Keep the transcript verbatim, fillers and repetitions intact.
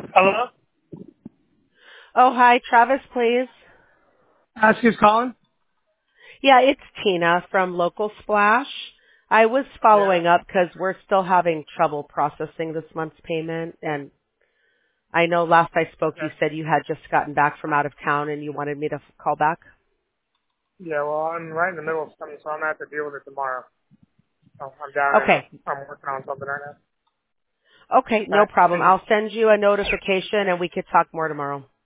Hello? Oh, hi, Travis, please. Ask who's calling? Yeah, it's Tina from Local Splash. I was Yeah. following up because we're still having trouble processing this month's payment, and I know last I spoke you Okay. said you had just gotten back from out of town and you wanted me to f- call back. Yeah, well, I'm right in the middle of something, so I'm going to have to deal with it tomorrow. So I'm down and Okay. I'm working on something right now. Okay, All no right. problem. Thank you. I'll send you a notification and we could talk more tomorrow.